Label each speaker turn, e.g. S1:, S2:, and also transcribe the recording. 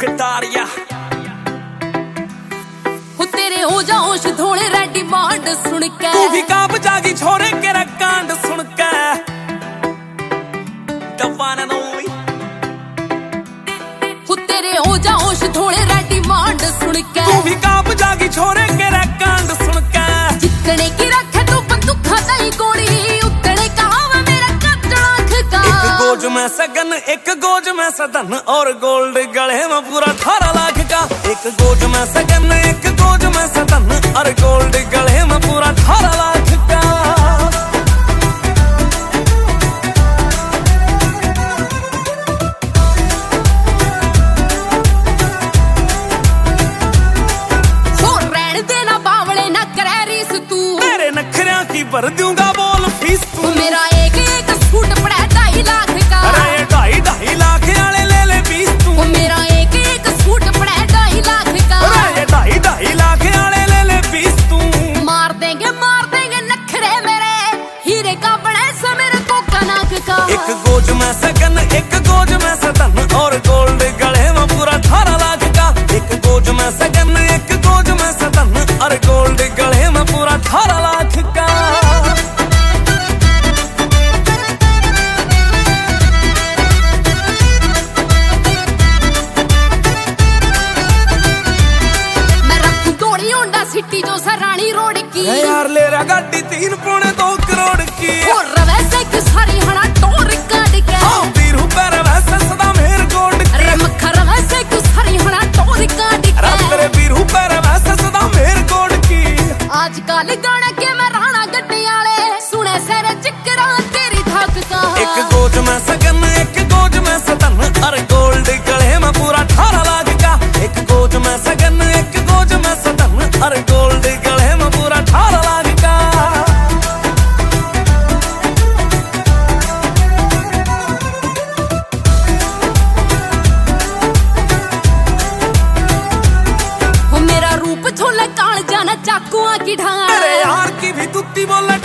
S1: कटारिया
S2: हो तेरे हो जाओश धोले रे डिमांड सुन के
S1: तू भी कांप जागी छोरे के कांड सुन के दबाना नोई
S2: हो तेरे हो जाओश धोले रे डिमांड सुन के
S1: तू भी कांप जागी छोरे के कांड सुन के
S2: जितने की रखे तू बंदूक नहीं गोली उतने कहावा मेरा कटलाख का
S1: एक गोज में सगन एक गोज में सदन और गोल्ड गले में पूरा 18 लाख का एक गोज में सगन एक गोज में सदन और गोल्ड गले में पूरा 18 लाख का
S2: हो रहने देना बावले ना करे रीस तू
S1: तेरे नखरियां की भर दूंगा बोल फीस तू
S2: मेरा एक सूट पड़ा 2.5 लाख का
S1: अरे 2.5 लाख वाले ले ले 20 तू
S2: मेरा एक सूट पड़ा 2.5 लाख का
S1: अरे 2.5 लाख वाले ले ले 20 तू
S2: मार देंगे नखरे मेरे हीरे का बड़ा सा मेरे को कनक का
S1: एक गोज में सगन एक गोज में सदन और गोल्ड गले में पूरा 18 लाख का एक गोज में सगन एक गोज में सदन और गोल्ड गले में पूरा 18 लाख का
S2: सिटी जो सरानी रोड की
S1: यार ले रहा गाड़ी 3.2 करोड़ की
S2: और वैसे की सारी हना टोर काट के
S1: हाँ वीरू पर वैसे सदा मेर गोल्ड की
S2: अरे मखर वैसे की सारी हना टोर काट के
S1: तेरे वीरू पर वैसे सदा मेर गोल्ड की
S2: आजकल गाना के मैं राणा गड्डी वाले सुने सेरे चिकरा तेरी धाक का
S1: एक गोज में सगन एक गोज में सदन और गोल्ड गले में पूरा 18 लाख का एक गोज में सगन एक गोज में सदन और गोल्ड गले में पूरा 18 लाख का
S2: हो मेरा रूप छोले काल जाना चाकुआ की ढाल
S1: अरे यार की भी तुत्ती बोले